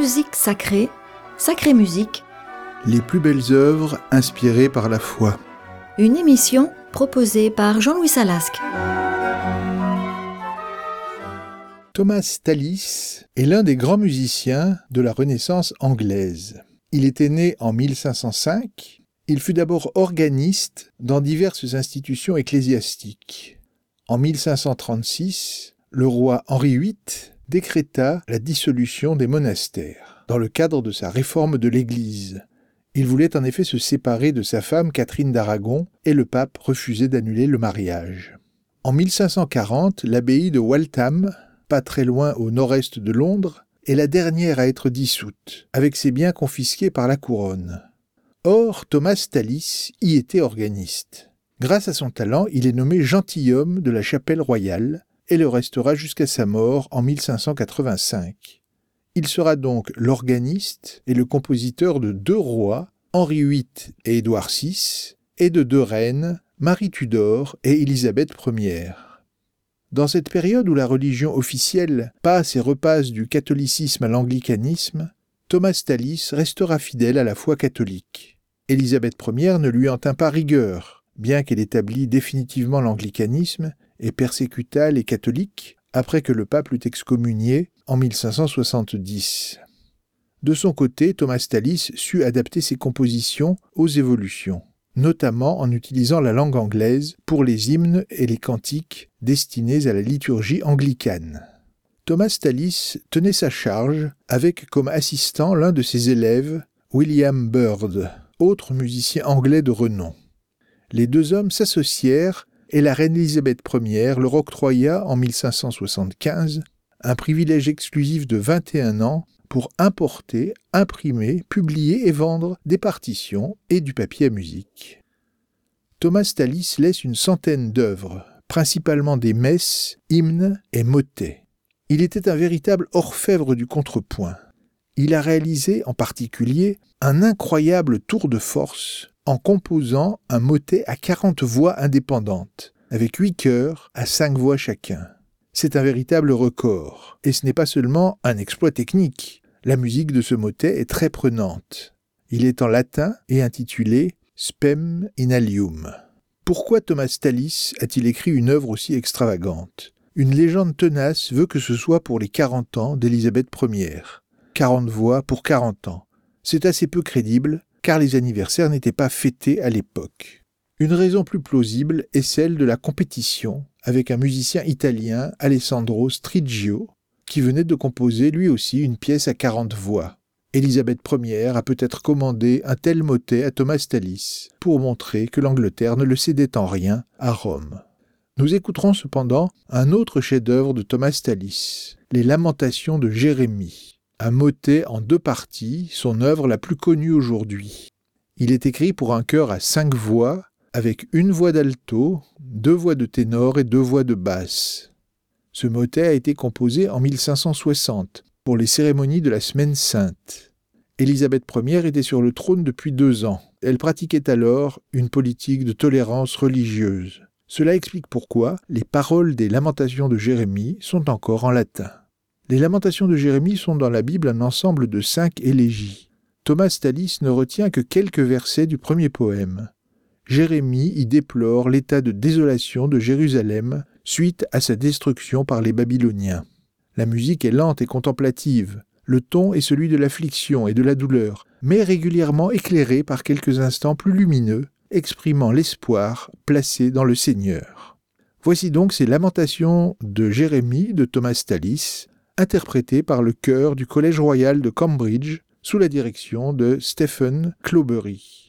Musique sacrée, sacrée musique. Les plus belles œuvres inspirées par la foi. Une émission proposée par Jean-Louis Salasque. Thomas Tallis est l'un des grands musiciens de la Renaissance anglaise. Il était né en 1505. Il fut d'abord organiste dans diverses institutions ecclésiastiques. En 1536, le roi Henri VIII décréta la dissolution des monastères, dans le cadre de sa réforme de l'Église. Il voulait en effet se séparer de sa femme Catherine d'Aragon et le pape refusait d'annuler le mariage. En 1540, l'abbaye de Waltham, pas très loin au nord-est de Londres, est la dernière à être dissoute, avec ses biens confisqués par la couronne. Or, Thomas Tallis y était organiste. Grâce à son talent, il est nommé gentilhomme de la chapelle royale et le restera jusqu'à sa mort en 1585. Il sera donc l'organiste et le compositeur de 2 rois, Henri VIII et Édouard VI, et de 2 reines, Marie Tudor et Élisabeth Ier. Dans cette période où la religion officielle passe et repasse du catholicisme à l'anglicanisme, Thomas Tallis restera fidèle à la foi catholique. Élisabeth Ier ne lui en tint pas rigueur, bien qu'elle établît définitivement l'anglicanisme et persécuta les catholiques après que le pape l'eut excommunié en 1570. De son côté, Thomas Tallis sut adapter ses compositions aux évolutions, notamment en utilisant la langue anglaise pour les hymnes et les cantiques destinés à la liturgie anglicane. Thomas Tallis tenait sa charge avec comme assistant l'un de ses élèves, William Byrd, autre musicien anglais de renom. Les 2 hommes s'associèrent et la reine Élisabeth Ier leur octroya en 1575 un privilège exclusif de 21 ans pour importer, imprimer, publier et vendre des partitions et du papier à musique. Thomas Tallis laisse une centaine d'œuvres, principalement des messes, hymnes et motets. Il était un véritable orfèvre du contrepoint. Il a réalisé en particulier un incroyable tour de force en composant un motet à 40 voix indépendantes, avec 8 chœurs à 5 voix chacun. C'est un véritable record, et ce n'est pas seulement un exploit technique. La musique de ce motet est très prenante. Il est en latin et intitulé « Spem in alium ». Pourquoi Thomas Tallis a-t-il écrit une œuvre aussi extravagante ? Une légende tenace veut que ce soit pour les 40 ans d'Élisabeth Ier. 40 voix pour 40 ans. C'est assez peu crédible, car les anniversaires n'étaient pas fêtés à l'époque. Une raison plus plausible est celle de la compétition avec un musicien italien, Alessandro Striggio, qui venait de composer lui aussi une pièce à 40 voix. Élisabeth Ier a peut-être commandé un tel motet à Thomas Tallis pour montrer que l'Angleterre ne le cédait en rien à Rome. Nous écouterons cependant un autre chef-d'œuvre de Thomas Tallis, Les Lamentations de Jérémie, un motet en 2 parties, son œuvre la plus connue aujourd'hui. Il est écrit pour un chœur à 5 voix, avec 1 voix d'alto, 2 voix de ténor et 2 voix de basse. Ce motet a été composé en 1560, pour les cérémonies de la Semaine Sainte. Élisabeth Ier était sur le trône depuis 2 ans. Elle pratiquait alors une politique de tolérance religieuse. Cela explique pourquoi les paroles des Lamentations de Jérémie sont encore en latin. Les Lamentations de Jérémie sont dans la Bible un ensemble de 5 élégies. Thomas Tallis ne retient que quelques versets du premier poème. Jérémie y déplore l'état de désolation de Jérusalem suite à sa destruction par les Babyloniens. La musique est lente et contemplative. Le ton est celui de l'affliction et de la douleur, mais régulièrement éclairé par quelques instants plus lumineux, exprimant l'espoir placé dans le Seigneur. Voici donc ces Lamentations de Jérémie de Thomas Tallis, interprétées par le chœur du Collège royal de Cambridge, sous la direction de Stephen Clowberry.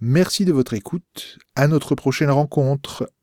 Merci de votre écoute. À notre prochaine rencontre.